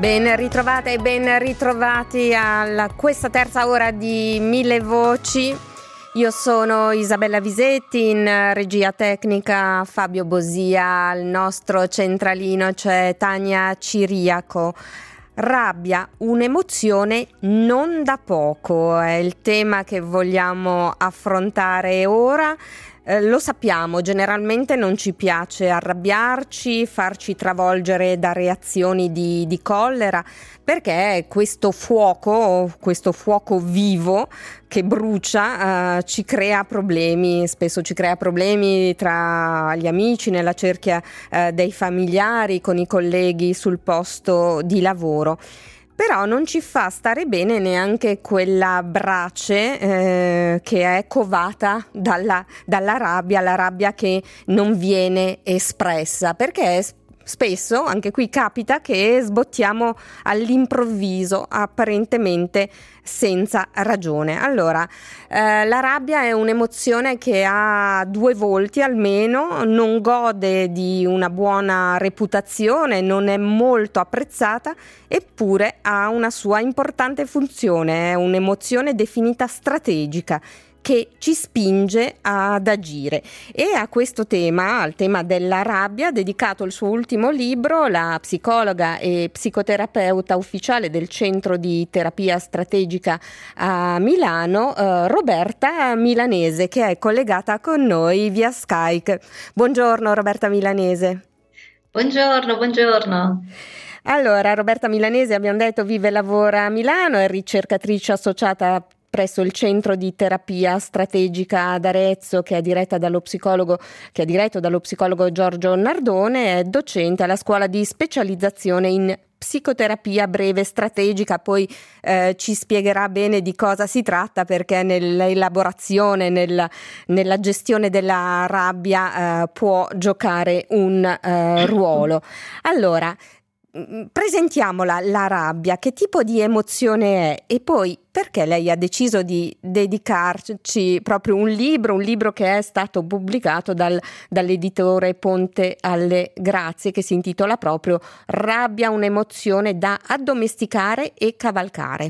Ben ritrovate e ben ritrovati a questa terza ora di Mille Voci. Io sono Isabella Visetti, in regia tecnica Fabio Bosia, al nostro centralino c'è Tania Ciriaco. Rabbia, un'emozione non da poco, è il tema che vogliamo affrontare ora. Lo sappiamo, generalmente non ci piace arrabbiarci, farci travolgere da reazioni di collera, perché questo fuoco vivo che brucia ci crea problemi, spesso ci crea problemi tra gli amici, nella cerchia dei familiari, con i colleghi sul posto di lavoro. Però non ci fa stare bene neanche quella brace che è covata dalla rabbia, la rabbia che non viene espressa, perché spesso anche qui capita che sbottiamo all'improvviso, apparentemente senza ragione. Allora, la rabbia è un'emozione che ha due volti almeno, non gode di una buona reputazione, non è molto apprezzata, eppure ha una sua importante funzione, è un'emozione definita strategica, che ci spinge ad agire. E a questo tema, al tema della rabbia, ha dedicato il suo ultimo libro la psicologa e psicoterapeuta ufficiale del Centro di Terapia Strategica a Milano, Roberta Milanese, che è collegata con noi via Skype. Buongiorno Roberta Milanese. Buongiorno. Allora, Roberta Milanese, abbiamo detto, vive e lavora a Milano, è ricercatrice associata presso il Centro di Terapia Strategica ad Arezzo, che è diretto dallo psicologo Giorgio Nardone, è docente alla scuola di specializzazione in psicoterapia breve strategica. Poi ci spiegherà bene di cosa si tratta, perché nell'elaborazione, nella gestione della rabbia può giocare un ruolo. Allora, presentiamola, la rabbia, che tipo di emozione è e poi perché lei ha deciso di dedicarci proprio un libro che è stato pubblicato dall'editore Ponte alle Grazie, che si intitola proprio Rabbia, un'emozione da addomesticare e cavalcare.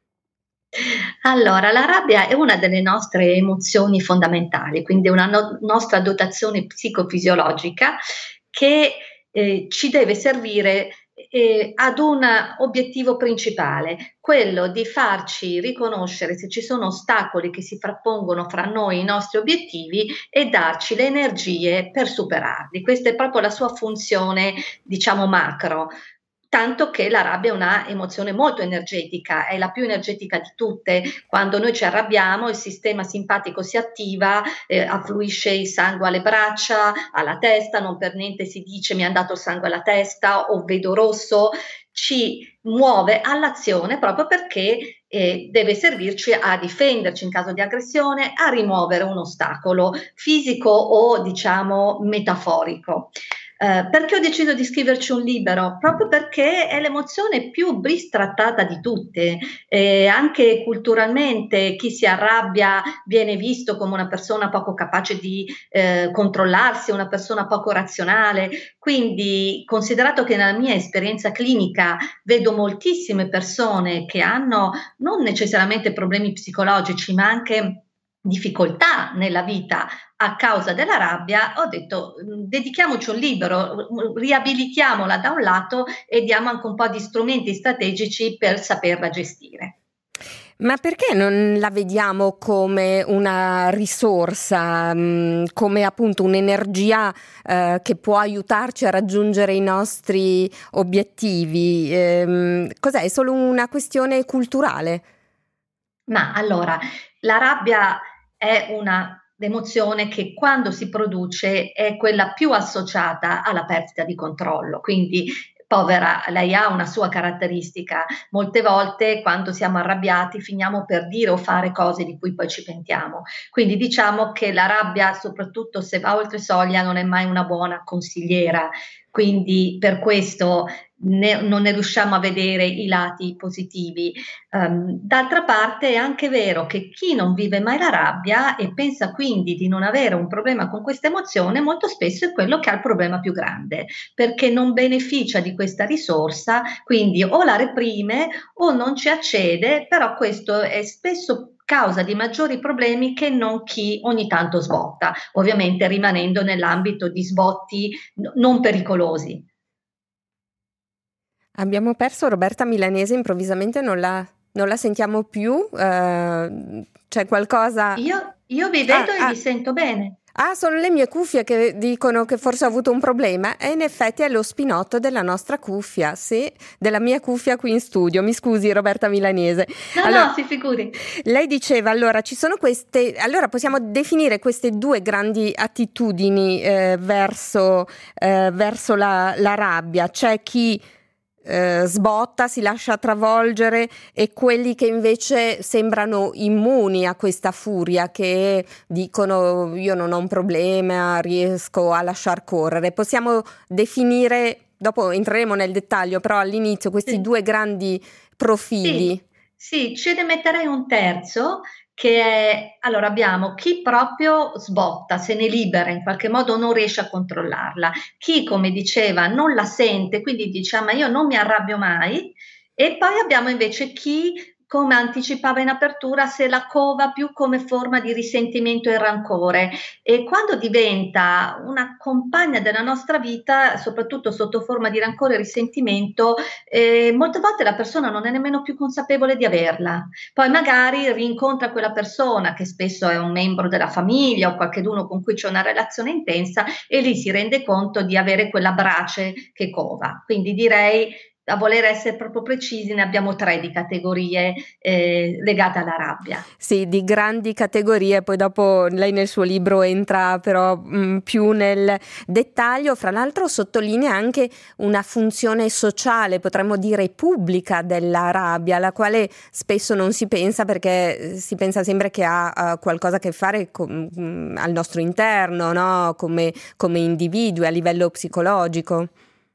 Allora, la rabbia è una delle nostre emozioni fondamentali, quindi è una nostra dotazione psicofisiologica che ci deve servire ad un obiettivo principale, quello di farci riconoscere se ci sono ostacoli che si frappongono fra noi e i nostri obiettivi e darci le energie per superarli. Questa è proprio la sua funzione, diciamo, macro. Tanto che la rabbia è una emozione molto energetica, è la più energetica di tutte. Quando noi ci arrabbiamo, il sistema simpatico si attiva, affluisce il sangue alle braccia, alla testa, non per niente si dice mi è andato il sangue alla testa o vedo rosso, ci muove all'azione proprio perché deve servirci a difenderci in caso di aggressione, a rimuovere un ostacolo fisico o diciamo metaforico. Perché ho deciso di scriverci un libro? Proprio perché è l'emozione più bistrattata di tutte, anche culturalmente chi si arrabbia viene visto come una persona poco capace di controllarsi, una persona poco razionale, quindi considerato che nella mia esperienza clinica vedo moltissime persone che hanno non necessariamente problemi psicologici, ma anche difficoltà nella vita a causa della rabbia, ho detto dedichiamoci un libro, riabilitiamola da un lato e diamo anche un po' di strumenti strategici per saperla gestire. Ma perché non la vediamo come una risorsa, come appunto un'energia che può aiutarci a raggiungere i nostri obiettivi? Cos'è? È solo una questione culturale? Ma allora, la rabbia è una emozione che quando si produce è quella più associata alla perdita di controllo, quindi povera, lei ha una sua caratteristica. Molte volte quando siamo arrabbiati finiamo per dire o fare cose di cui poi ci pentiamo. Quindi diciamo che la rabbia, soprattutto se va oltre soglia, non è mai una buona consigliera. quindi per questo non ne riusciamo a vedere i lati positivi. D'altra parte è anche vero che chi non vive mai la rabbia e pensa quindi di non avere un problema con questa emozione, molto spesso è quello che ha il problema più grande, perché non beneficia di questa risorsa, quindi o la reprime o non ci accede, però questo è spesso causa di maggiori problemi che non chi ogni tanto sbotta, ovviamente rimanendo nell'ambito di sbotti non pericolosi. Abbiamo perso Roberta Milanese, improvvisamente non la sentiamo più, c'è qualcosa... Io vi vedo e vi sento bene. Ah, sono le mie cuffie che dicono che forse ho avuto un problema e in effetti è lo spinotto della nostra cuffia, sì, della mia cuffia qui in studio. Mi scusi Roberta Milanese. No, si figuri. Lei diceva, allora, ci sono possiamo definire queste due grandi attitudini verso la rabbia. C'è chi sbotta, si lascia travolgere e quelli che invece sembrano immuni a questa furia, che dicono io non ho un problema, riesco a lasciar correre. Possiamo definire, dopo entreremo nel dettaglio, però all'inizio questi due grandi profili. Sì, ce ne metterei un terzo che è, allora abbiamo chi proprio sbotta, se ne libera, in qualche modo non riesce a controllarla, chi come diceva non la sente, quindi dice ma io non mi arrabbio mai, e poi abbiamo invece chi, come anticipava in apertura, se la cova più come forma di risentimento e rancore, e quando diventa una compagna della nostra vita, soprattutto sotto forma di rancore e risentimento, molte volte la persona non è nemmeno più consapevole di averla. Poi magari rincontra quella persona che spesso è un membro della famiglia o qualcuno con cui c'è una relazione intensa e lì si rende conto di avere quella brace che cova. Quindi direi, a voler essere proprio precisi, ne abbiamo 3 di categorie legate alla rabbia. Sì, di grandi categorie, poi dopo lei nel suo libro entra però più nel dettaglio, fra l'altro sottolinea anche una funzione sociale, potremmo dire pubblica della rabbia, alla quale spesso non si pensa perché si pensa sempre che ha qualcosa a che fare al nostro interno, no? Come individui a livello psicologico.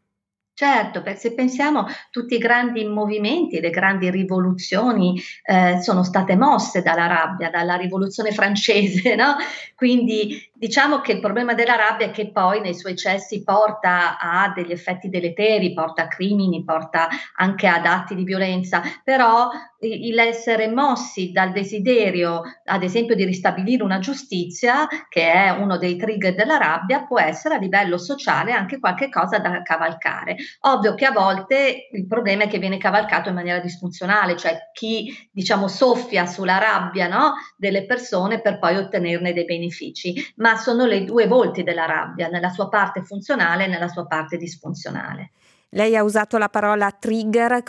Certo, se pensiamo tutti i grandi movimenti, le grandi rivoluzioni sono state mosse dalla rabbia, dalla rivoluzione francese, no? Quindi diciamo che il problema della rabbia è che poi nei suoi eccessi porta a degli effetti deleteri, porta a crimini, porta anche ad atti di violenza, però l'essere mossi dal desiderio, ad esempio, di ristabilire una giustizia, che è uno dei trigger della rabbia, può essere a livello sociale anche qualche cosa da cavalcare. Ovvio che a volte il problema è che viene cavalcato in maniera disfunzionale, cioè chi diciamo soffia sulla rabbia, no, delle persone per poi ottenerne dei benefici, ma sono le due volti della rabbia, nella sua parte funzionale e nella sua parte disfunzionale. Lei ha usato la parola trigger,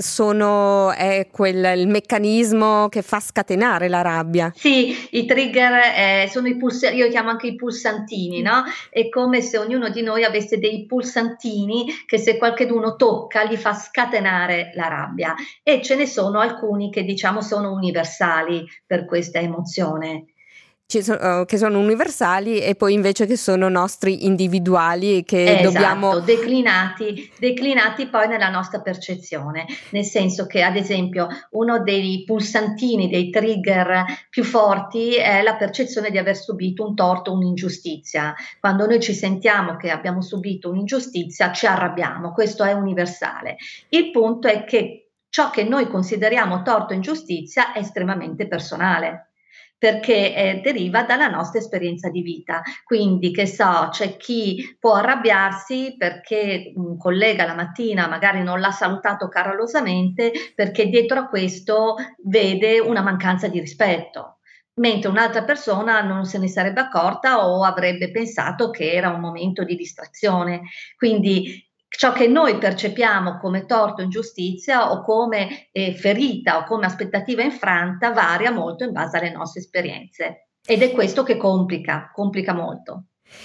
è il meccanismo che fa scatenare la rabbia? Sì, i trigger sono io li chiamo anche i pulsantini, no? È come se ognuno di noi avesse dei pulsantini che se qualcuno tocca gli fa scatenare la rabbia, e ce ne sono alcuni che diciamo sono universali per questa emozione. Che sono universali e poi invece che sono nostri individuali e che dobbiamo... declinati poi nella nostra percezione, nel senso che ad esempio uno dei pulsantini, dei trigger più forti è la percezione di aver subito un torto, un'ingiustizia. Quando noi ci sentiamo che abbiamo subito un'ingiustizia ci arrabbiamo, questo è universale. Il punto è che ciò che noi consideriamo torto o ingiustizia è estremamente personale, perché deriva dalla nostra esperienza di vita. Quindi, che so, c'è chi può arrabbiarsi perché un collega la mattina magari non l'ha salutato calorosamente, perché dietro a questo vede una mancanza di rispetto, mentre un'altra persona non se ne sarebbe accorta o avrebbe pensato che era un momento di distrazione. Quindi ciò che noi percepiamo come torto, ingiustizia o come ferita o come aspettativa infranta varia molto in base alle nostre esperienze, ed è questo che complica molto.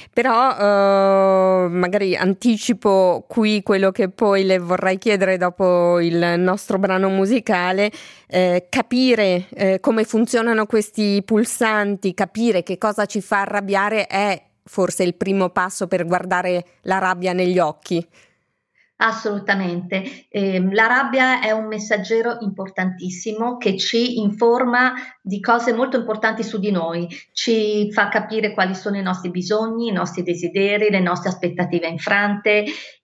Però magari anticipo qui quello che poi le vorrei chiedere dopo il nostro brano musicale, capire come funzionano questi pulsanti, capire che cosa ci fa arrabbiare è forse il primo passo per guardare la rabbia negli occhi. Assolutamente. La rabbia è un messaggero importantissimo che ci informa di cose molto importanti su di noi, ci fa capire quali sono i nostri bisogni, i nostri desideri, le nostre aspettative infrante,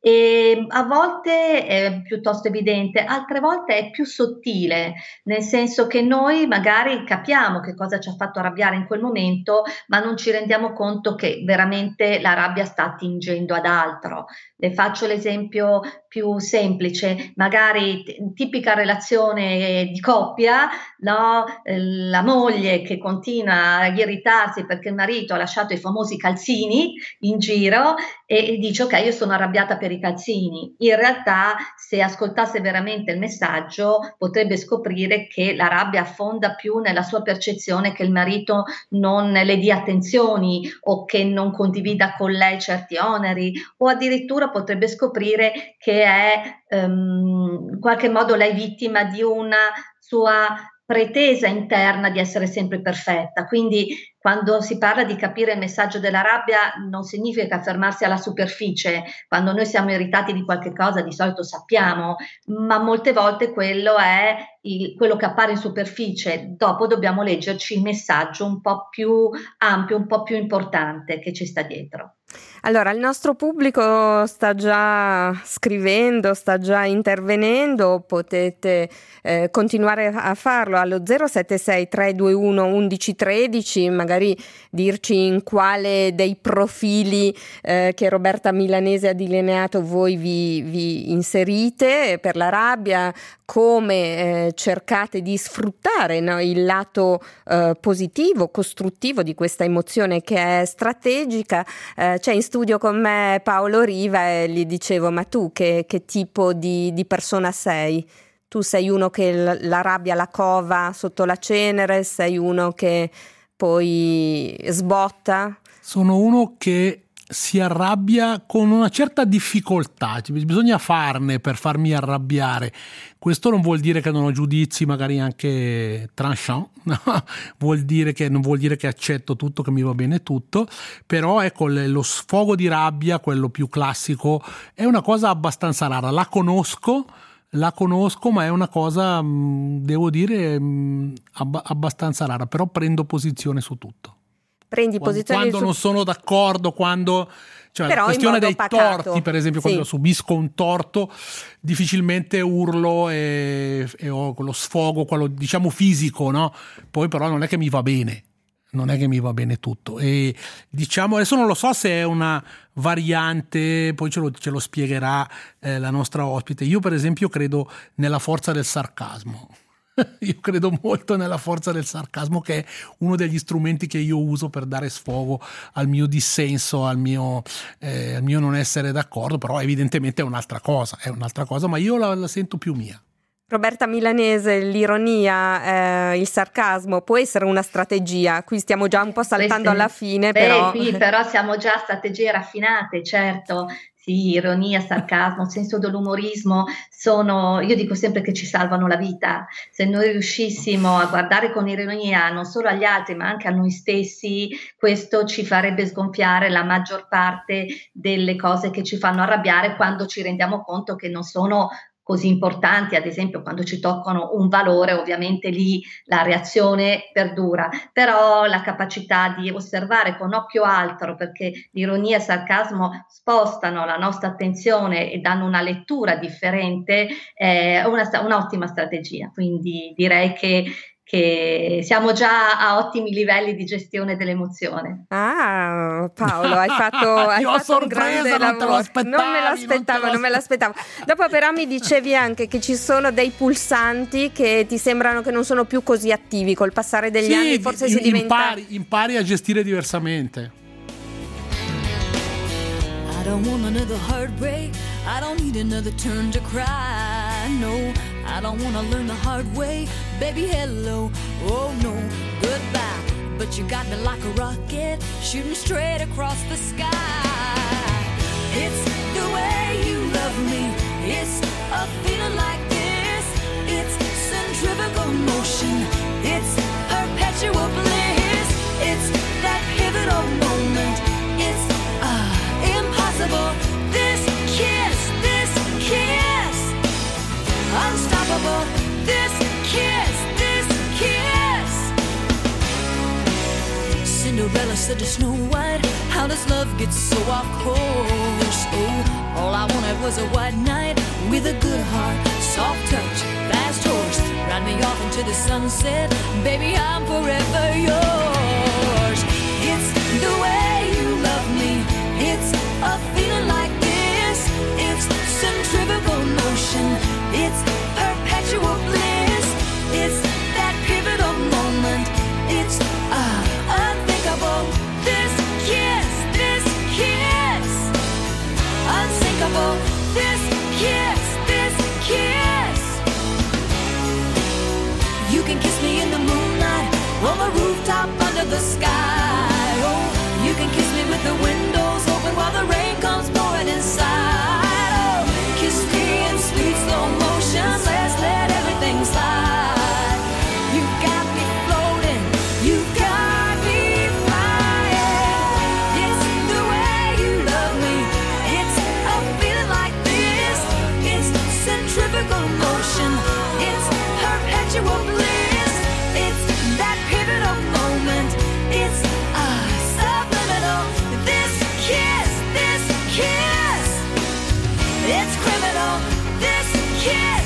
e a volte è piuttosto evidente, altre volte è più sottile, nel senso che noi magari capiamo che cosa ci ha fatto arrabbiare in quel momento, ma non ci rendiamo conto che veramente la rabbia sta attingendo ad altro. Le faccio l'esempio più semplice, magari tipica relazione di coppia, no? La moglie che continua a irritarsi perché il marito ha lasciato i famosi calzini in giro e dice ok, io sono arrabbiata per i calzini. In realtà, se ascoltasse veramente il messaggio, potrebbe scoprire che la rabbia affonda più nella sua percezione che il marito non le dia attenzioni o che non condivida con lei certi oneri, o addirittura potrebbe scoprire che è in qualche modo lei vittima di una sua pretesa interna di essere sempre perfetta. Quindi quando si parla di capire il messaggio della rabbia non significa fermarsi alla superficie. Quando noi siamo irritati di qualche cosa di solito sappiamo, ma molte volte quello è quello che appare in superficie. Dopo dobbiamo leggerci il messaggio un po' più ampio, un po' più importante che ci sta dietro. Allora, il nostro pubblico sta già scrivendo, sta già intervenendo, potete continuare a farlo allo 076 321 1113, magari dirci in quale dei profili che Roberta Milanese ha delineato voi vi inserite per la rabbia, come cercate di sfruttare, no, il lato positivo, costruttivo di questa emozione che è strategica. C'è in studio con me Paolo Riva e gli dicevo, ma tu che tipo di persona sei? Tu sei uno che la rabbia la cova sotto la cenere, sei uno che poi sbotta? Sono uno che si arrabbia con una certa difficoltà, bisogna farne per farmi arrabbiare. Questo non vuol dire che non ho giudizi magari anche tranchant, no? Non vuol dire che accetto tutto, che mi va bene tutto, però ecco, lo sfogo di rabbia, quello più classico, è una cosa abbastanza rara. La conosco, ma è una cosa, devo dire, abbastanza rara, però prendo posizione su tutto. Prendi posizione quando non sono d'accordo, cioè la questione dei pacato. Torti, per esempio, sì. Quando subisco un torto difficilmente urlo e ho quello sfogo, quello diciamo fisico, no? Poi però non è che mi va bene tutto, e diciamo adesso non lo so se è una variante, poi ce lo spiegherà la nostra ospite. Io per esempio credo nella forza del sarcasmo. Io credo molto nella forza del sarcasmo, che è uno degli strumenti che io uso per dare sfogo al mio dissenso, al mio non essere d'accordo, però evidentemente è un'altra cosa, ma io la sento più mia. Roberta Milanese, l'ironia, il sarcasmo può essere una strategia? Qui stiamo già un po' saltando alla fine, però... Qui però siamo già a strategie raffinate, certo. Sì, ironia, sarcasmo, senso dell'umorismo io dico sempre che ci salvano la vita. Se noi riuscissimo a guardare con ironia non solo agli altri ma anche a noi stessi, questo ci farebbe sgonfiare la maggior parte delle cose che ci fanno arrabbiare, quando ci rendiamo conto che non sono così importanti. Ad esempio, quando ci toccano un valore, ovviamente lì la reazione perdura, però la capacità di osservare con occhio altro, perché l'ironia e il sarcasmo spostano la nostra attenzione e danno una lettura differente, è un'ottima strategia. Quindi direi che siamo già a ottimi livelli di gestione dell'emozione. Ah, Paolo, hai fatto un grande lavoro. Non me l'aspettavo. Dopo però mi dicevi anche che ci sono dei pulsanti che ti sembrano che non sono più così attivi col passare degli anni, forse si diventa... impari a gestire diversamente. I don't want another heartbreak. I don't need another turn to cry. No, I don't want to learn the hard way. Baby, hello. Oh no, goodbye. But you got me like a rocket, shooting straight across the sky. It's the way you love me. It's a feeling like this. It's centrifugal motion. It's perpetual bliss. It's that pivotal moment. It's Cinderella said to Snow White, how does love get so off course? Oh, all I wanted was a white knight with a good heart, soft touch, fast horse. Ride me off into the sunset, baby, I'm forever yours. It's the way you love me, it's a feeling like this. It's centrifugal motion, it's perpetual bliss. It's that pivotal moment, it's unthinkable. This kiss, unsinkable. This kiss. You can kiss me in the moonlight, on the rooftop under the sky. Oh, you can kiss me with the windows open while the rain comes pouring inside. Oh, kiss me in sweet slow motion, let's let everything slide. You got me floating, you got me flying. It's the way you love me, it's a feeling like this. It's centrifugal motion, it's perpetual bliss. It's that pivotal moment, it's subliminal. This kiss, it's criminal. This kiss,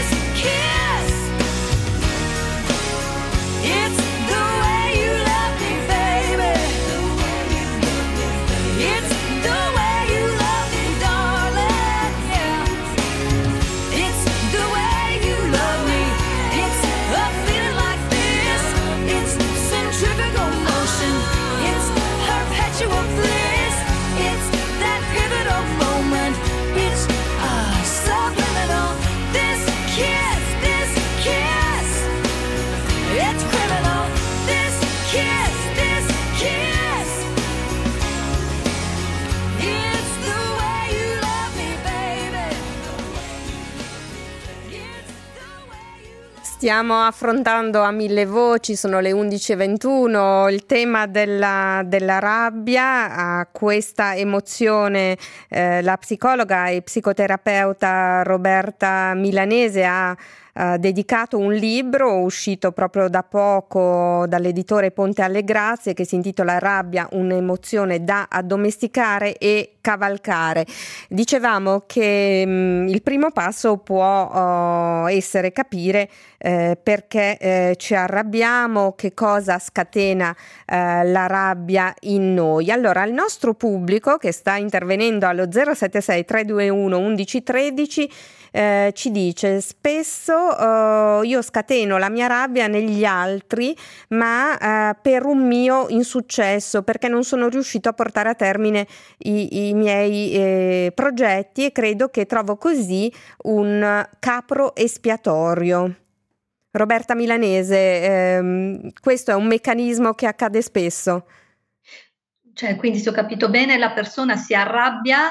it's the way you love me, baby. It's the way you love me, darling, yeah. It's the way you love me, it's a feeling like this. It's centrifugal motion, it's perpetual bliss. It's that pivotal moment, it's subliminal. This kiss, it's criminal. This kiss, it's the way you love me, baby. It's the way you love me. Stiamo affrontando a mille voci, sono le 11:21, il tema della rabbia. A questa emozione la psicologa e psicoterapeuta Roberta Milanese ha dedicato un libro uscito proprio da poco dall'editore Ponte alle Grazie, che si intitola Rabbia, un'emozione da addomesticare e cavalcare. Dicevamo che il primo passo può essere capire perché ci arrabbiamo, che cosa scatena la rabbia in noi. Allora, il nostro pubblico, che sta intervenendo allo 076 321 1113, ci dice: spesso io scateno la mia rabbia negli altri, ma per un mio insuccesso, perché non sono riuscito a portare a termine i miei progetti, e credo che trovo così un capro espiatorio. Roberta Milanese, questo è un meccanismo che accade spesso. Cioè, quindi, se ho capito bene, la persona si arrabbia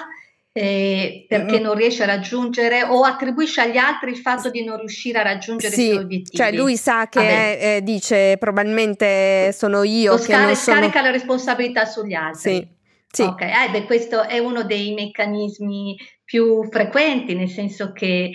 perché non riesce a raggiungere, o attribuisce agli altri il fatto di non riuscire a raggiungere i suoi obiettivi. Cioè lui sa che dice probabilmente sono io che non sono... Scarica la responsabilità sugli altri. Sì. Ok, questo è uno dei meccanismi più frequenti, nel senso che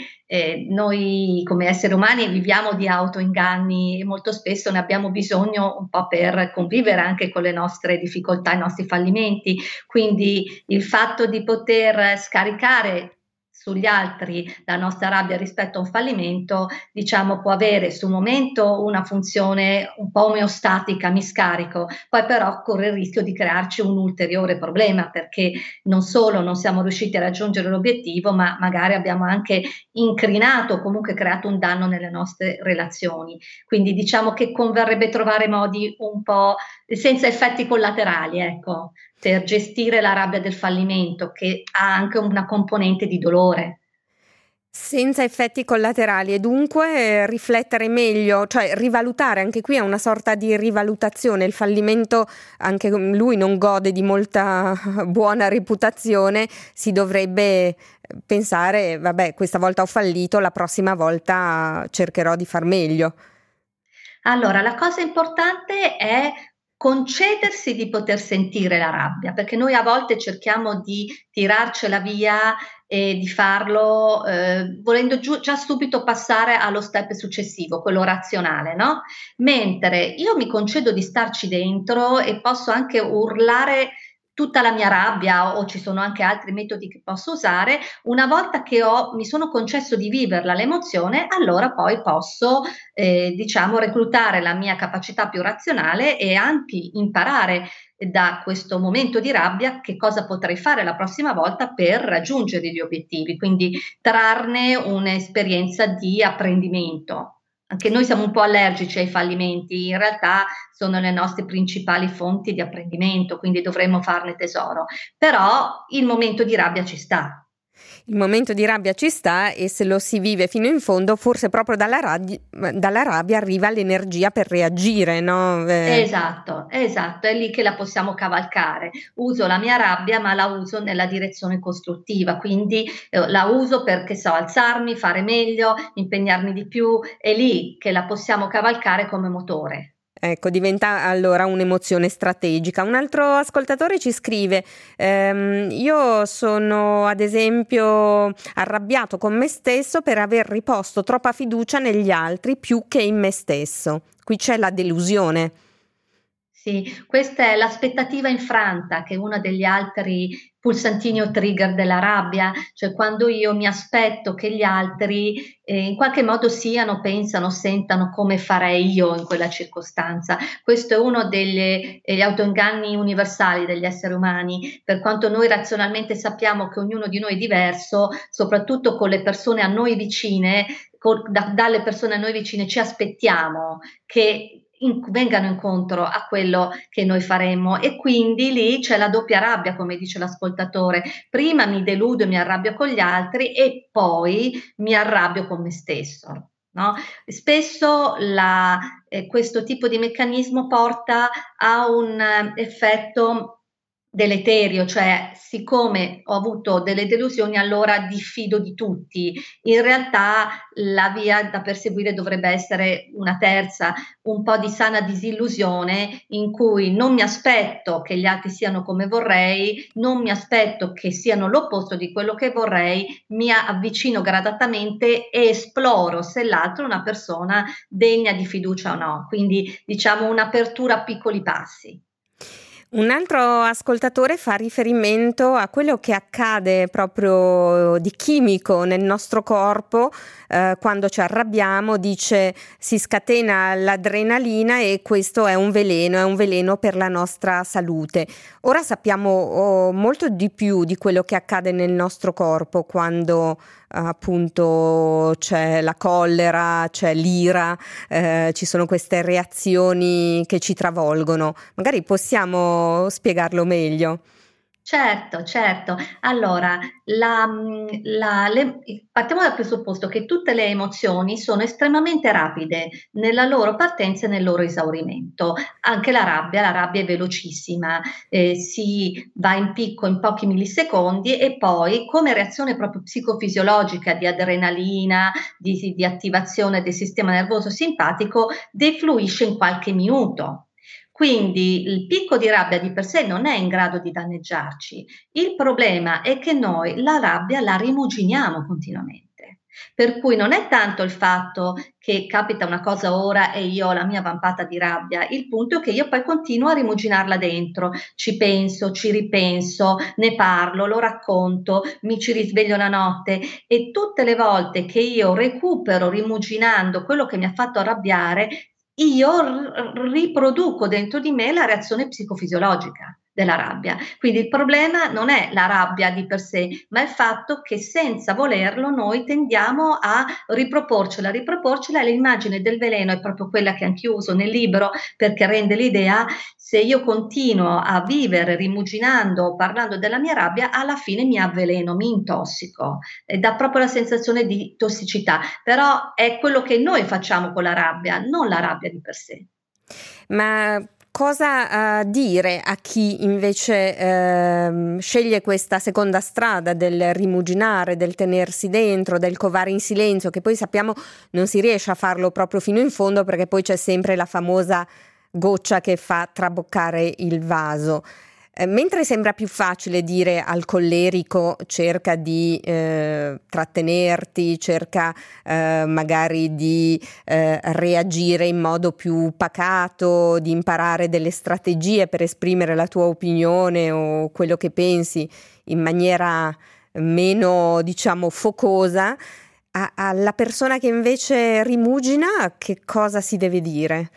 noi come esseri umani viviamo di autoinganni e molto spesso ne abbiamo bisogno un po' per convivere anche con le nostre difficoltà, i nostri fallimenti. Quindi il fatto di poter scaricare sugli altri la nostra rabbia rispetto a un fallimento, diciamo, può avere sul momento una funzione un po' omeostatica, mi scarico, poi però corre il rischio di crearci un ulteriore problema, perché non solo non siamo riusciti a raggiungere l'obiettivo, ma magari abbiamo anche incrinato o comunque creato un danno nelle nostre relazioni. Quindi diciamo che converrebbe trovare modi un po' senza effetti collaterali, ecco, per gestire la rabbia del fallimento, che ha anche una componente di dolore. Senza effetti collaterali, e dunque riflettere meglio, cioè rivalutare. Anche qui è una sorta di rivalutazione. Il fallimento, anche lui non gode di molta buona reputazione. Si dovrebbe pensare: vabbè, questa volta ho fallito, la prossima volta cercherò di far meglio. Allora, la cosa importante è concedersi di poter sentire la rabbia, perché noi a volte cerchiamo di tirarcela via e di farlo volendo già subito passare allo step successivo, quello razionale, no? Mentre io mi concedo di starci dentro e posso anche urlare tutta la mia rabbia, o ci sono anche altri metodi che posso usare. Una volta che mi sono concesso di viverla l'emozione, allora poi posso reclutare la mia capacità più razionale e anche imparare da questo momento di rabbia che cosa potrei fare la prossima volta per raggiungere gli obiettivi, quindi trarne un'esperienza di apprendimento. Anche noi siamo un po' allergici ai fallimenti, in realtà sono le nostre principali fonti di apprendimento, quindi dovremmo farne tesoro. Però il momento di rabbia ci sta. Il momento di rabbia ci sta, e se lo si vive fino in fondo, forse proprio dalla rabbia arriva l'energia per reagire, no? Esatto, è lì che la possiamo cavalcare. Uso la mia rabbia, ma la uso nella direzione costruttiva, quindi la uso perché so alzarmi, fare meglio, impegnarmi di più, è lì che la possiamo cavalcare come motore. Ecco, diventa allora un'emozione strategica. Un altro ascoltatore ci scrive: io sono ad esempio arrabbiato con me stesso per aver riposto troppa fiducia negli altri più che in me stesso. Qui c'è la delusione. Sì, questa è l'aspettativa infranta, che è uno degli altri pulsantini o trigger della rabbia, cioè quando io mi aspetto che gli altri in qualche modo siano, pensano, sentano come farei io in quella circostanza. Questo è uno degli autoinganni universali degli esseri umani, per quanto noi razionalmente sappiamo che ognuno di noi è diverso, soprattutto con le persone a noi vicine, dalle persone a noi vicine ci aspettiamo che vengano incontro a quello che noi faremmo, e quindi lì c'è la doppia rabbia, come dice l'ascoltatore: prima mi deludo e mi arrabbio con gli altri e poi mi arrabbio con me stesso, no? Spesso questo tipo di meccanismo porta a un effetto deleterio, cioè siccome ho avuto delle delusioni allora diffido di tutti. In realtà la via da perseguire dovrebbe essere una terza, un po' di sana disillusione, in cui non mi aspetto che gli altri siano come vorrei, non mi aspetto che siano l'opposto di quello che vorrei, mi avvicino gradatamente e esploro se l'altro è una persona degna di fiducia o no. Quindi diciamo un'apertura a piccoli passi. Un altro ascoltatore fa riferimento a quello che accade proprio di chimico nel nostro corpo quando ci arrabbiamo. Dice: si scatena l'adrenalina e questo è un veleno per la nostra salute. Ora sappiamo molto di più di quello che accade nel nostro corpo quando appunto c'è la collera, c'è l'ira, ci sono queste reazioni che ci travolgono. Magari possiamo spiegarlo meglio. Certo. Allora, partiamo dal presupposto che tutte le emozioni sono estremamente rapide nella loro partenza e nel loro esaurimento. Anche la rabbia è velocissima, si va in picco in pochi millisecondi e poi, come reazione proprio psicofisiologica di adrenalina, di attivazione del sistema nervoso simpatico, defluisce in qualche minuto. Quindi il picco di rabbia di per sé non è in grado di danneggiarci. Il problema è che noi la rabbia la rimuginiamo continuamente. Per cui non è tanto il fatto che capita una cosa ora e io ho la mia vampata di rabbia, il punto è che io poi continuo a rimuginarla dentro, ci penso, ci ripenso, ne parlo, lo racconto, mi ci risveglio la notte, e tutte le volte che io recupero rimuginando quello che mi ha fatto arrabbiare, io riproduco dentro di me la reazione psicofisiologica della rabbia. Quindi il problema non è la rabbia di per sé, ma il fatto che senza volerlo noi tendiamo a riproporcela, e l'immagine del veleno è proprio quella che anche io uso nel libro, perché rende l'idea: se io continuo a vivere rimuginando, parlando della mia rabbia, alla fine mi avveleno, mi intossico, e dà proprio la sensazione di tossicità. Però è quello che noi facciamo con la rabbia, non la rabbia di per sé. Ma cosa dire a chi invece sceglie questa seconda strada del rimuginare, del tenersi dentro, del covare in silenzio, che poi sappiamo non si riesce a farlo proprio fino in fondo, perché poi c'è sempre la famosa goccia che fa traboccare il vaso. Mentre sembra più facile dire al collerico cerca di trattenerti, cerca magari di reagire in modo più pacato, di imparare delle strategie per esprimere la tua opinione o quello che pensi in maniera meno, diciamo, focosa, alla persona che invece rimugina, che cosa si deve dire?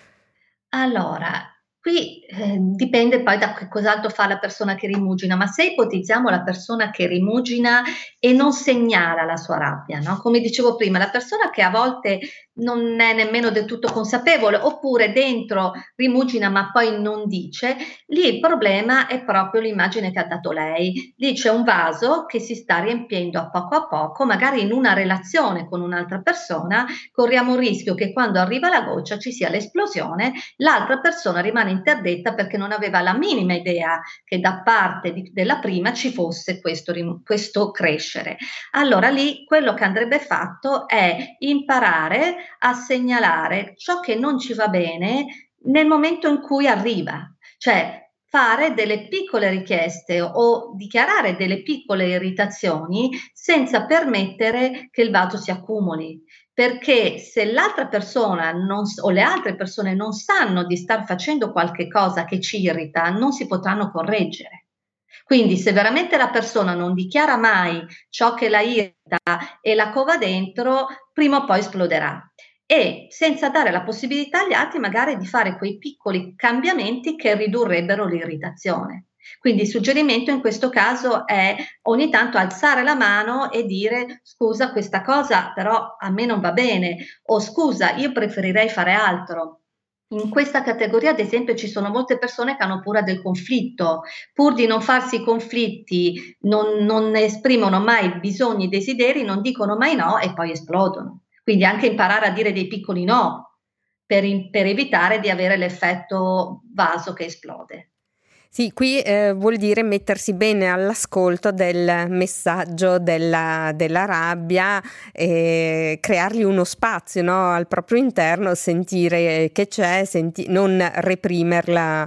Allora, qui dipende poi da che cos'altro fa la persona che rimugina, ma se ipotizziamo la persona che rimugina e non segnala la sua rabbia, no? Come dicevo prima, la persona che a volte non è nemmeno del tutto consapevole, oppure dentro rimugina ma poi non dice, lì il problema è proprio l'immagine che ha dato lei. Lì c'è un vaso che si sta riempiendo a poco, magari in una relazione con un'altra persona, corriamo il rischio che quando arriva la goccia ci sia l'esplosione, l'altra persona rimane interdetta perché non aveva la minima idea che da parte della prima ci fosse questo crescere. Allora lì quello che andrebbe fatto è imparare a segnalare ciò che non ci va bene nel momento in cui arriva, cioè fare delle piccole richieste o dichiarare delle piccole irritazioni senza permettere che il vaso si accumuli. Perché se l'altra persona o le altre persone non sanno di star facendo qualche cosa che ci irrita, non si potranno correggere. Quindi se veramente la persona non dichiara mai ciò che la irrita e la cova dentro, prima o poi esploderà. E senza dare la possibilità agli altri magari di fare quei piccoli cambiamenti che ridurrebbero l'irritazione. Quindi il suggerimento in questo caso è ogni tanto alzare la mano e dire scusa, questa cosa però a me non va bene, o scusa, io preferirei fare altro. In questa categoria, ad esempio, ci sono molte persone che hanno paura del conflitto, pur di non farsi conflitti, non esprimono mai bisogni, desideri, non dicono mai no e poi esplodono. Quindi anche imparare a dire dei piccoli no per evitare di avere l'effetto vaso che esplode. Sì, qui vuol dire mettersi bene all'ascolto del messaggio della rabbia e creargli uno spazio, no? Al proprio interno, sentire che c'è, non reprimerla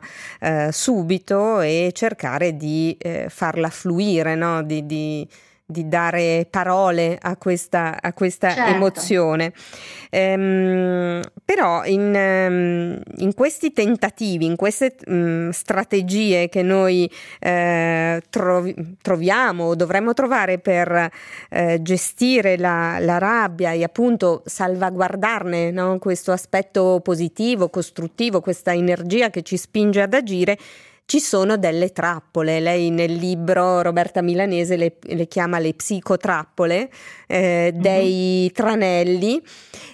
subito e cercare di farla fluire, no? Di dare parole a questa certo. Emozione. Però in questi tentativi, in queste strategie che noi troviamo o dovremmo trovare per gestire la rabbia e appunto salvaguardarne, no? Questo aspetto positivo, costruttivo, questa energia che ci spinge ad agire, ci sono delle trappole. Lei nel libro, Roberta Milanese, le chiama le psicotrappole, dei tranelli,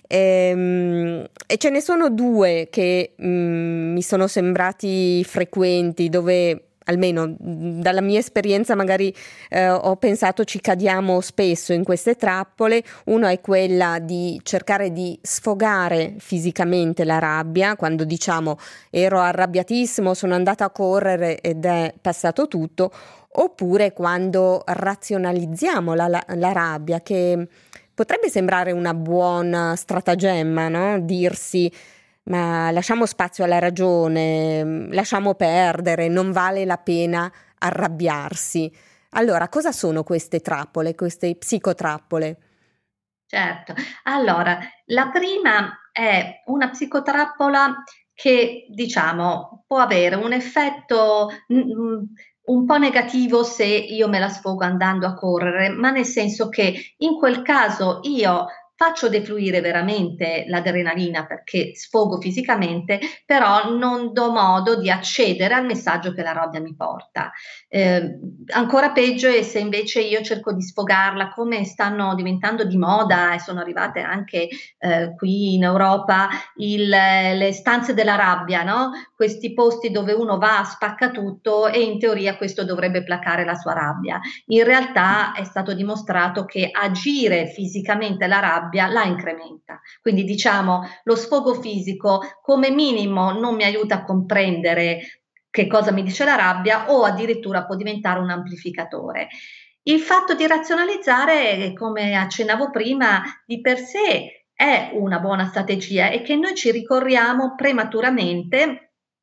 e ce ne sono due che mi sono sembrati frequenti, dove almeno dalla mia esperienza magari ho pensato ci cadiamo spesso in queste trappole. Uno è quella di cercare di sfogare fisicamente la rabbia, quando diciamo ero arrabbiatissimo, sono andata a correre ed è passato tutto, oppure quando razionalizziamo la rabbia, che potrebbe sembrare una buona stratagemma, no? Dirsi ma lasciamo spazio alla ragione, lasciamo perdere, non vale la pena arrabbiarsi. Allora, cosa sono queste trappole, queste psicotrappole? Certo, allora, la prima è una psicotrappola che, diciamo, può avere un effetto un po' negativo se io me la sfogo andando a correre, ma nel senso che in quel caso io faccio defluire veramente l'adrenalina perché sfogo fisicamente, però non do modo di accedere al messaggio che la rabbia mi porta. Ancora peggio è se invece io cerco di sfogarla, come stanno diventando di moda e sono arrivate anche qui in Europa le stanze della rabbia, no? Questi posti dove uno va, spacca tutto e in teoria questo dovrebbe placare la sua rabbia. In realtà è stato dimostrato che agire fisicamente la rabbia la incrementa. Quindi diciamo lo sfogo fisico come minimo non mi aiuta a comprendere che cosa mi dice la rabbia o addirittura può diventare un amplificatore. Il fatto di razionalizzare, come accennavo prima, di per sé è una buona strategia e che noi ci ricorriamo prematuramente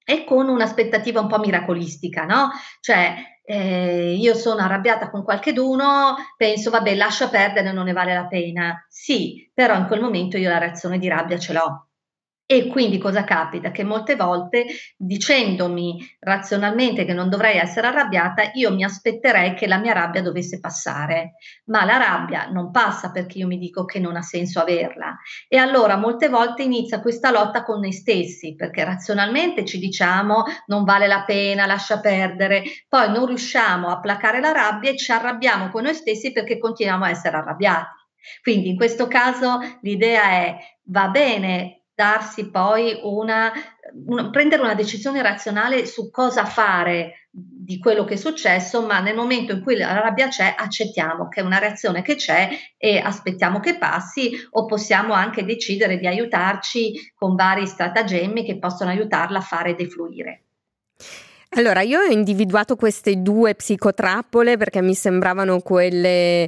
e con un'aspettativa un po' miracolistica, no? Cioè, io sono arrabbiata con qualcheduno, penso, vabbè, lascia perdere, non ne vale la pena. Sì, però in quel momento io la reazione di rabbia ce l'ho. E quindi cosa capita? Che molte volte, dicendomi razionalmente che non dovrei essere arrabbiata, io mi aspetterei che la mia rabbia dovesse passare, ma la rabbia non passa perché io mi dico che non ha senso averla. E allora molte volte inizia questa lotta con noi stessi, perché razionalmente ci diciamo non vale la pena, lascia perdere, poi non riusciamo a placare la rabbia e ci arrabbiamo con noi stessi perché continuiamo a essere arrabbiati. Quindi in questo caso l'idea è: va bene darsi poi prendere una decisione razionale su cosa fare di quello che è successo, ma nel momento in cui la rabbia c'è, accettiamo che è una reazione che c'è e aspettiamo che passi, o possiamo anche decidere di aiutarci con vari stratagemmi che possono aiutarla a fare defluire. Allora, io ho individuato queste 2 psicotrappole perché mi sembravano quelle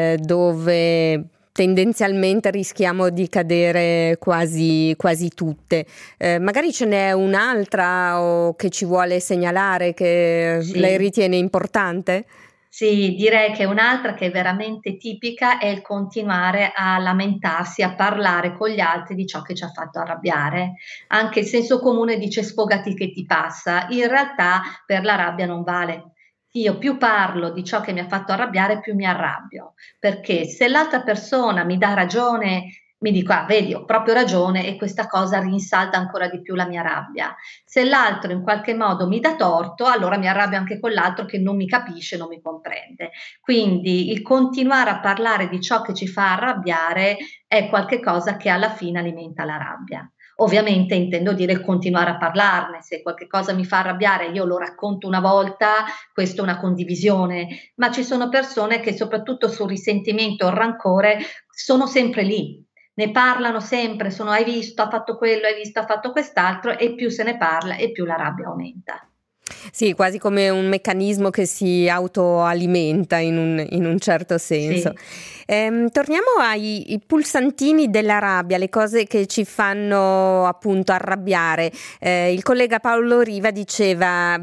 dove tendenzialmente rischiamo di cadere quasi tutte. Magari ce n'è un'altra o che ci vuole segnalare che Sì. lei ritiene importante? Sì, direi che un'altra che è veramente tipica è il continuare a lamentarsi, a parlare con gli altri di ciò che ci ha fatto arrabbiare. Anche il senso comune dice sfogati che ti passa, in realtà per la rabbia non vale. Io più parlo di ciò che mi ha fatto arrabbiare, più mi arrabbio, perché se l'altra persona mi dà ragione, mi dico, ah, vedi, ho proprio ragione, e questa cosa rinsalda ancora di più la mia rabbia. Se l'altro in qualche modo mi dà torto, allora mi arrabbio anche con l'altro che non mi capisce, non mi comprende. Quindi il continuare a parlare di ciò che ci fa arrabbiare è qualche cosa che alla fine alimenta la rabbia. Ovviamente intendo dire continuare a parlarne, se qualche cosa mi fa arrabbiare io lo racconto una volta, questa è una condivisione, ma ci sono persone che soprattutto sul risentimento o il rancore sono sempre lì, ne parlano sempre, hai visto, ha fatto quello, hai visto, ha fatto quest'altro, e più se ne parla e più la rabbia aumenta. Sì, quasi come un meccanismo che si autoalimenta in un certo senso. Sì. Torniamo ai pulsantini della rabbia, le cose che ci fanno appunto arrabbiare. Il collega Paolo Riva diceva,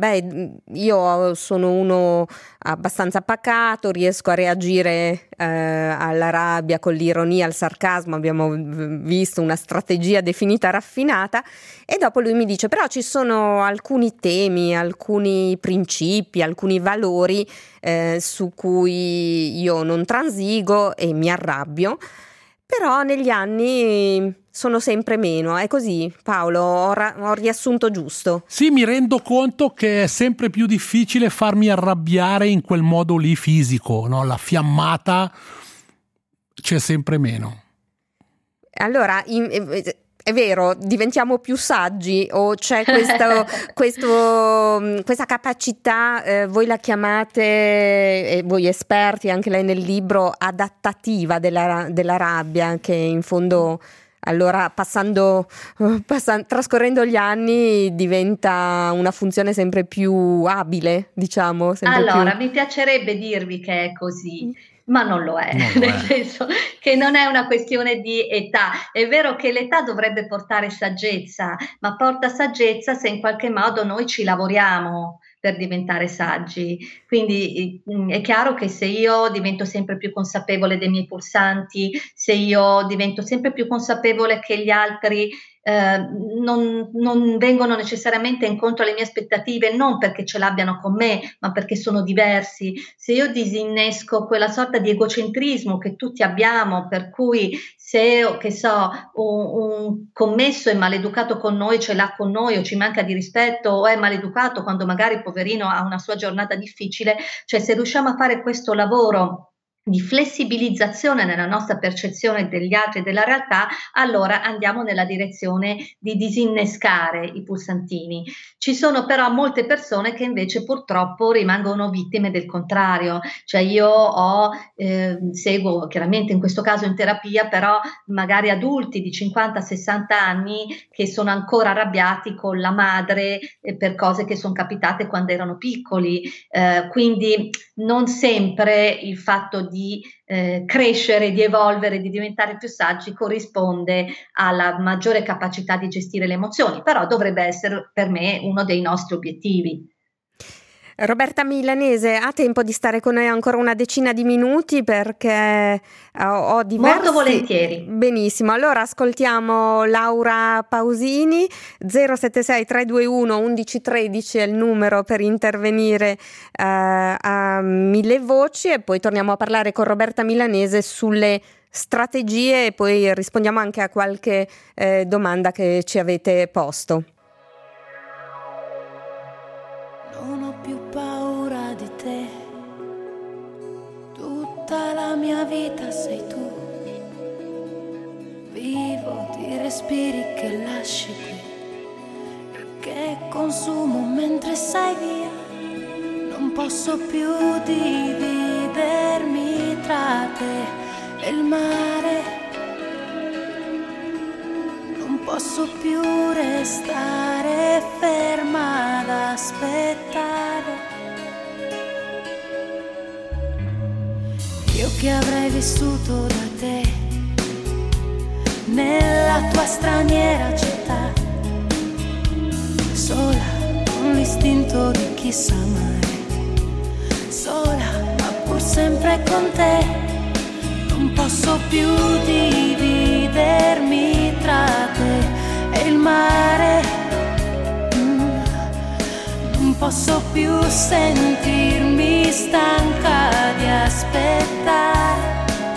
io sono uno abbastanza pacato, riesco a reagire alla rabbia con l'ironia, il sarcasmo, abbiamo visto una strategia definita raffinata, e dopo lui mi dice, però ci sono alcuni temi, alcuni principi, alcuni valori su cui io non transigo e mi arrabbio, però negli anni sono sempre meno. È così, Paolo? Ho riassunto giusto? Sì, mi rendo conto che è sempre più difficile farmi arrabbiare in quel modo lì fisico, no? La fiammata c'è sempre meno. Allora, è vero, diventiamo più saggi, o c'è questa capacità, voi la chiamate, voi esperti, anche lei nel libro, adattativa della rabbia, che in fondo, allora trascorrendo gli anni, diventa una funzione sempre più abile, diciamo. Mi piacerebbe dirvi che è così, ma non lo è, nel senso che non è una questione di età. È vero che l'età dovrebbe portare saggezza, ma porta saggezza se in qualche modo noi ci lavoriamo per diventare saggi. Quindi è chiaro che se io divento sempre più consapevole dei miei pulsanti, se io divento sempre più consapevole che gli altri non vengono necessariamente incontro alle mie aspettative, non perché ce l'abbiano con me, ma perché sono diversi, se io disinnesco quella sorta di egocentrismo che tutti abbiamo, per cui se, che so, un commesso è maleducato con noi, ce l'ha con noi, o ci manca di rispetto, o è maleducato quando magari poverino ha una sua giornata difficile, cioè se riusciamo a fare questo lavoro di flessibilizzazione nella nostra percezione degli altri e della realtà, allora andiamo nella direzione di disinnescare i pulsantini. Ci sono però molte persone che invece purtroppo rimangono vittime del contrario, cioè io seguo chiaramente in questo caso in terapia, però magari adulti di 50-60 anni che sono ancora arrabbiati con la madre per cose che sono capitate quando erano piccoli, quindi non sempre il fatto di di crescere, di evolvere, di diventare più saggi corrisponde alla maggiore capacità di gestire le emozioni, però dovrebbe essere per me uno dei nostri obiettivi. Roberta Milanese, ha tempo di stare con noi ancora una decina di minuti perché ho diversi... Molto volentieri. Benissimo, allora ascoltiamo Laura Pausini, 076 321 1113 è il numero per intervenire a Mille Voci, e poi torniamo a parlare con Roberta Milanese sulle strategie e poi rispondiamo anche a qualche domanda che ci avete posto. Non ho più paura di te, tutta la mia vita sei tu, vivo di respiri che lasci qui e che consumo mentre sei via, non posso più dividermi tra te e il mare, non posso più restare ferma ad aspettare. Io che avrei vissuto da te nella tua straniera città, sola con l'istinto di chi sa amare, sola ma pur sempre con te. Non posso più dividermi tra te e il mare, non posso più sentirmi stanca di aspettare.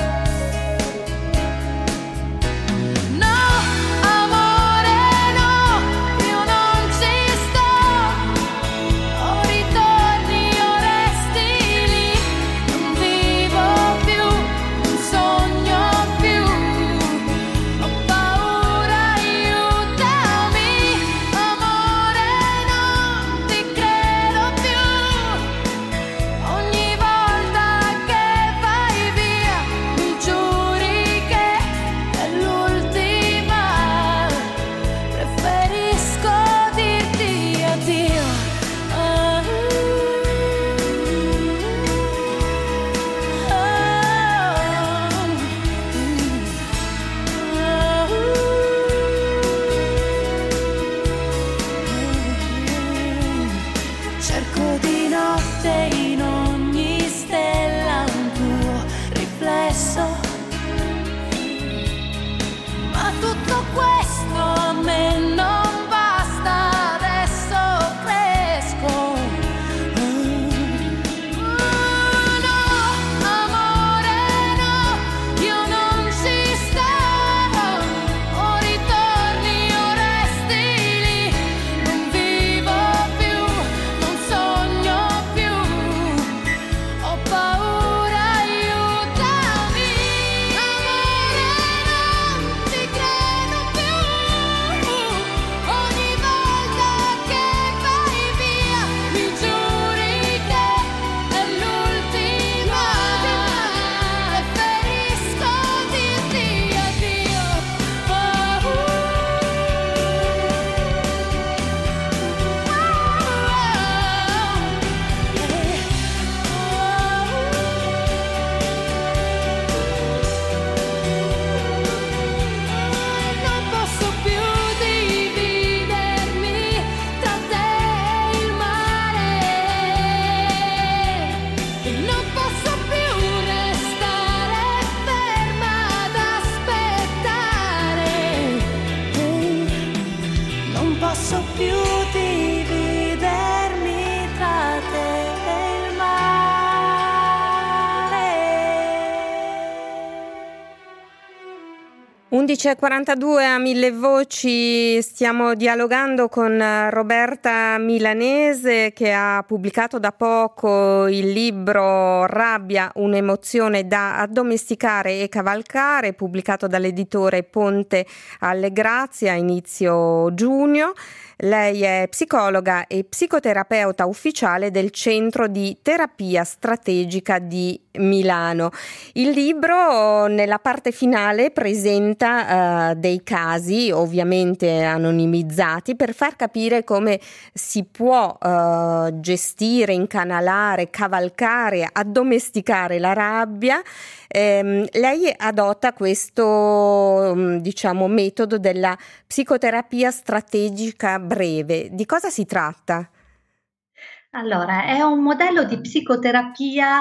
Più dividermi tra te e il mare. 11:42 a Mille Voci, stiamo dialogando con Roberta Milanese, che ha pubblicato da poco il libro Rabbia, un'emozione da addomesticare e cavalcare, pubblicato dall'editore Ponte alle Grazie a inizio giugno. Lei è psicologa e psicoterapeuta ufficiale del Centro di Terapia Strategica di Milano. Il libro nella parte finale presenta dei casi, ovviamente anonimizzati, per far capire come si può gestire, incanalare, cavalcare, addomesticare la rabbia. Lei adotta questo metodo della psicoterapia strategica breve. Di cosa si tratta? Allora, è un modello di psicoterapia,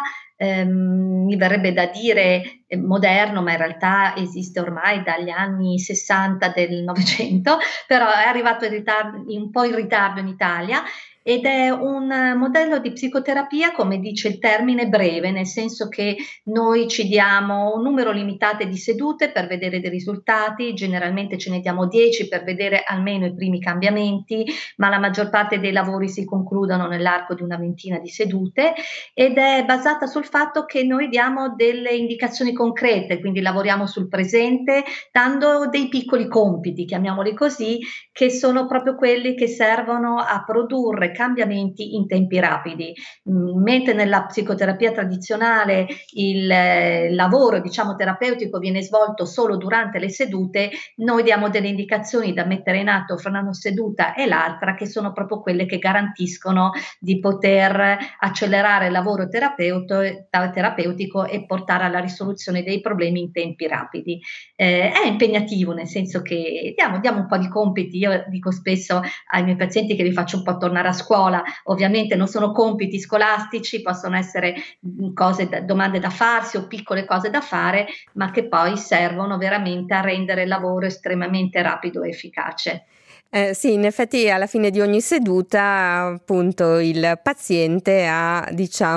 mi verrebbe da dire moderno, ma in realtà esiste ormai dagli anni 60 del Novecento, però è arrivato un po' in ritardo in Italia. Ed è un modello di psicoterapia, come dice il termine, breve, nel senso che noi ci diamo un numero limitato di sedute per vedere dei risultati, generalmente ce ne diamo 10 per vedere almeno i primi cambiamenti, ma la maggior parte dei lavori si concludono nell'arco di una ventina di sedute, ed è basata sul fatto che noi diamo delle indicazioni concrete, quindi lavoriamo sul presente, dando dei piccoli compiti, chiamiamoli così, che sono proprio quelli che servono a produrre cambiamenti in tempi rapidi. Mentre nella psicoterapia tradizionale il lavoro, terapeutico viene svolto solo durante le sedute, noi diamo delle indicazioni da mettere in atto fra una seduta e l'altra, che sono proprio quelle che garantiscono di poter accelerare il lavoro terapeutico e portare alla risoluzione dei problemi in tempi rapidi. È impegnativo, nel senso che diamo un po' di compiti. Io dico spesso ai miei pazienti che li faccio un po' tornare a scuola. Ovviamente non sono compiti scolastici, possono essere domande da farsi o piccole cose da fare, ma che poi servono veramente a rendere il lavoro estremamente rapido e efficace. Sì, in effetti alla fine di ogni seduta appunto il paziente ha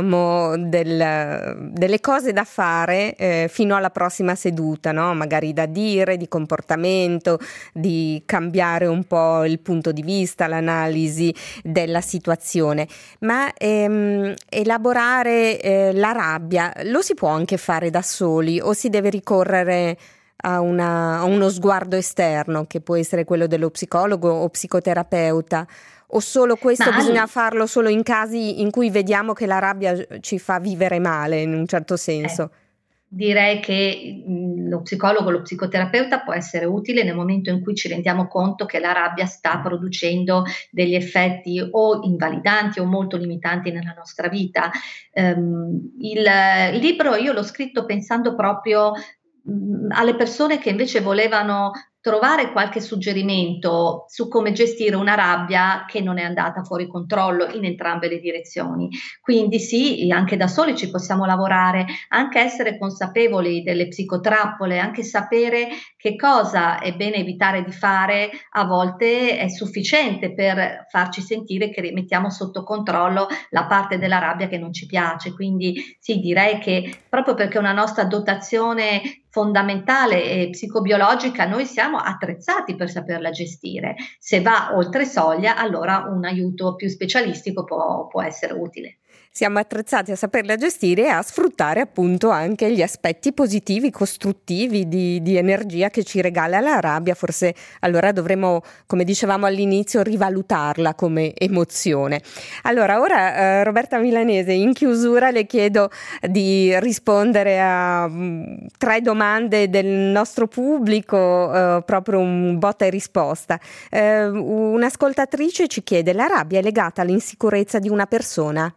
delle cose da fare fino alla prossima seduta, no? Magari da dire, di comportamento, di cambiare un po' il punto di vista, l'analisi della situazione. Ma elaborare la rabbia lo si può anche fare da soli o si deve ricorrere a uno sguardo esterno, che può essere quello dello psicologo o psicoterapeuta, o solo questo bisogna farlo solo in casi in cui vediamo che la rabbia ci fa vivere male, in un certo senso? Direi che lo psicologo, lo psicoterapeuta può essere utile nel momento in cui ci rendiamo conto che la rabbia sta producendo degli effetti o invalidanti o molto limitanti nella nostra vita. Il libro io l'ho scritto pensando proprio alle persone che invece volevano trovare qualche suggerimento su come gestire una rabbia che non è andata fuori controllo in entrambe le direzioni. Quindi sì, anche da soli ci possiamo lavorare, anche essere consapevoli delle psicotrappole, anche sapere che cosa è bene evitare di fare, a volte è sufficiente per farci sentire che rimettiamo sotto controllo la parte della rabbia che non ci piace. Quindi sì, direi che proprio perché è una nostra dotazione fondamentale e psicobiologica, noi siamo attrezzati per saperla gestire. Se va oltre soglia, allora un aiuto più specialistico può essere utile. Siamo attrezzati a saperla gestire e a sfruttare appunto anche gli aspetti positivi, costruttivi di energia che ci regala la rabbia. Forse allora dovremmo, come dicevamo all'inizio, rivalutarla come emozione. Allora, ora Roberta Milanese, in chiusura le chiedo di rispondere a 3 domande del nostro pubblico, proprio un botta e risposta. Un'ascoltatrice ci chiede: la rabbia è legata all'insicurezza di una persona?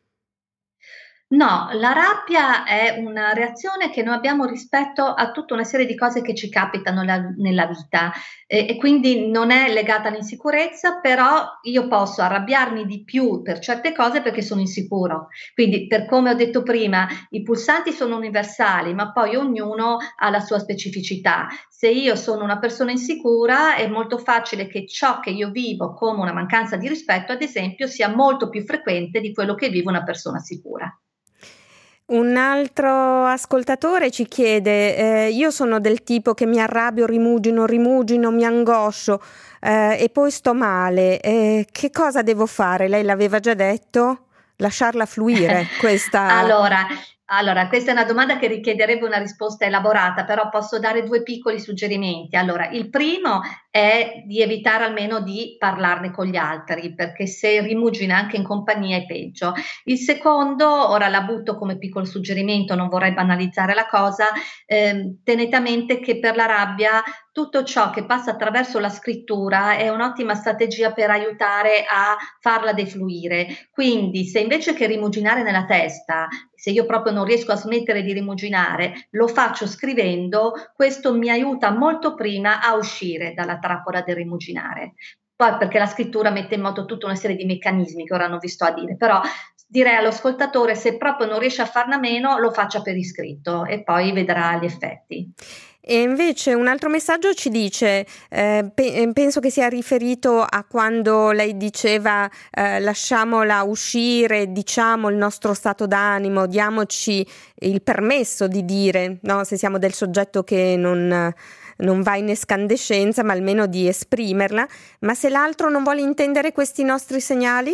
No, la rabbia è una reazione che noi abbiamo rispetto a tutta una serie di cose che ci capitano nella vita, e quindi non è legata all'insicurezza, però io posso arrabbiarmi di più per certe cose perché sono insicuro. Quindi, per come ho detto prima, i pulsanti sono universali, ma poi ognuno ha la sua specificità. Se io sono una persona insicura, è molto facile che ciò che io vivo come una mancanza di rispetto, ad esempio, sia molto più frequente di quello che vive una persona sicura. Un altro ascoltatore ci chiede: io sono del tipo che mi arrabbio, rimugino, mi angoscio e poi sto male. Che cosa devo fare? Lei l'aveva già detto? Lasciarla fluire questa... Allora, Allora, questa è una domanda che richiederebbe una risposta elaborata, però posso dare 2 piccoli suggerimenti. Allora, il primo è di evitare almeno di parlarne con gli altri, perché se rimugina anche in compagnia è peggio. Il secondo, ora la butto come piccolo suggerimento, non vorrei banalizzare la cosa, tenete a mente che per la rabbia tutto ciò che passa attraverso la scrittura è un'ottima strategia per aiutare a farla defluire. Quindi, se invece che rimuginare nella testa, se io proprio non riesco a smettere di rimuginare, lo faccio scrivendo, questo mi aiuta molto prima a uscire dalla trappola del rimuginare. Poi perché la scrittura mette in moto tutta una serie di meccanismi che ora non vi sto a dire, però direi all'ascoltatore, se proprio non riesce a farne a meno, lo faccia per iscritto e poi vedrà gli effetti. E invece un altro messaggio ci dice, penso che sia riferito a quando lei diceva lasciamola uscire, diciamo il nostro stato d'animo, diamoci il permesso di dire, no? Se siamo del soggetto che non va in escandescenza, ma almeno di esprimerla. Ma se l'altro non vuole intendere questi nostri segnali?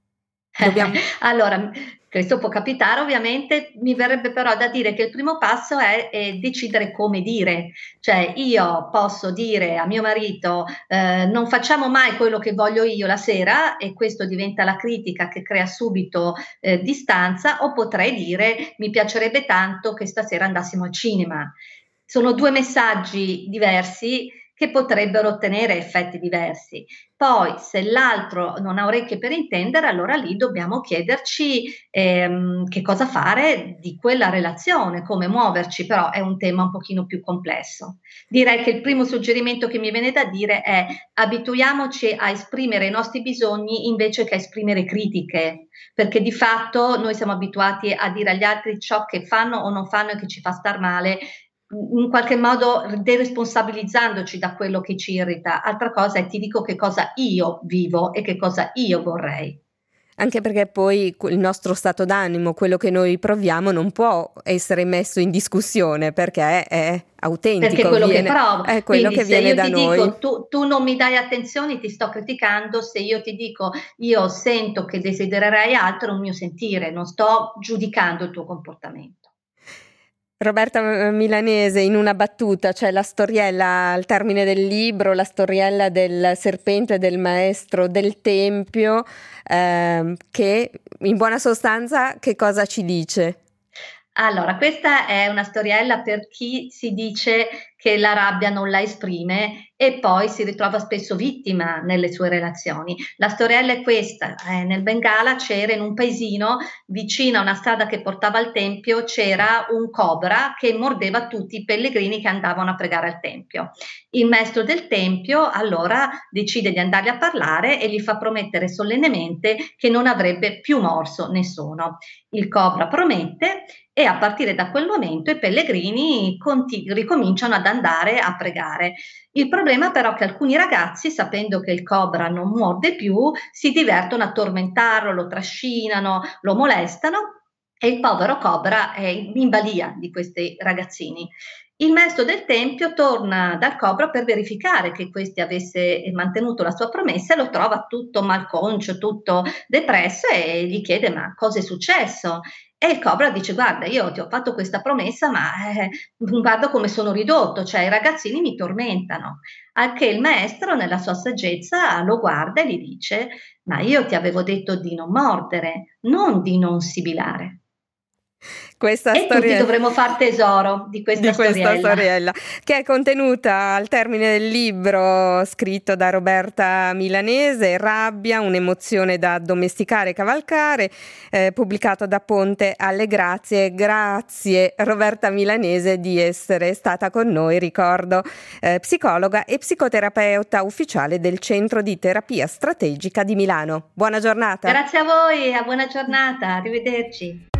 Allora, questo può capitare ovviamente, mi verrebbe però da dire che il primo passo è decidere come dire, cioè io posso dire a mio marito non facciamo mai quello che voglio io la sera e questo diventa la critica che crea subito distanza, o potrei dire mi piacerebbe tanto che stasera andassimo al cinema. Sono 2 messaggi diversi che potrebbero ottenere effetti diversi. Poi, se l'altro non ha orecchie per intendere, allora lì dobbiamo chiederci che cosa fare di quella relazione, come muoverci, però è un tema un pochino più complesso. Direi che il primo suggerimento che mi viene da dire è abituiamoci a esprimere i nostri bisogni invece che a esprimere critiche, perché di fatto noi siamo abituati a dire agli altri ciò che fanno o non fanno e che ci fa star male, in qualche modo deresponsabilizzandoci da quello che ci irrita. Altra cosa è ti dico che cosa io vivo e che cosa io vorrei. Anche perché poi il nostro stato d'animo, quello che noi proviamo, non può essere messo in discussione perché è autentico. Perché quello che provo. È quello che viene da noi. Se io ti dico tu non mi dai attenzione, ti sto criticando. Se io ti dico io sento che desidererei altro, è un mio sentire, non sto giudicando il tuo comportamento. Roberta Milanese, in una battuta, c'è la storiella al termine del libro, la storiella del serpente e del maestro del tempio, che in buona sostanza che cosa ci dice? Allora, questa è una storiella per chi si dice che la rabbia non la esprime e poi si ritrova spesso vittima nelle sue relazioni. La storiella è questa: nel Bengala c'era, in un paesino vicino a una strada che portava al tempio, c'era un cobra che mordeva tutti i pellegrini che andavano a pregare al tempio. Il maestro del tempio allora decide di andargli a parlare e gli fa promettere solennemente che non avrebbe più morso nessuno. Il cobra promette e a partire da quel momento i pellegrini ricominciano ad andare a pregare. Il problema però è che alcuni ragazzi, sapendo che il cobra non morde più, si divertono a tormentarlo, lo trascinano, lo molestano e il povero cobra è in balia di questi ragazzini. Il maestro del tempio torna dal cobra per verificare che questi avesse mantenuto la sua promessa e lo trova tutto malconcio, tutto depresso e gli chiede ma cosa è successo? E il cobra dice guarda io ti ho fatto questa promessa ma guarda come sono ridotto, cioè i ragazzini mi tormentano. Al che il maestro nella sua saggezza lo guarda e gli dice ma io ti avevo detto di non mordere, non di non sibilare. Questa e tutti dovremmo far tesoro di questa storiella che è contenuta al termine del libro scritto da Roberta Milanese, Rabbia, un'emozione da addomesticare e cavalcare, pubblicato da Ponte alle Grazie. Grazie Roberta Milanese di essere stata con noi, ricordo psicologa e psicoterapeuta ufficiale del Centro di Terapia Strategica di Milano. Buona giornata. Grazie a voi, buona giornata, arrivederci.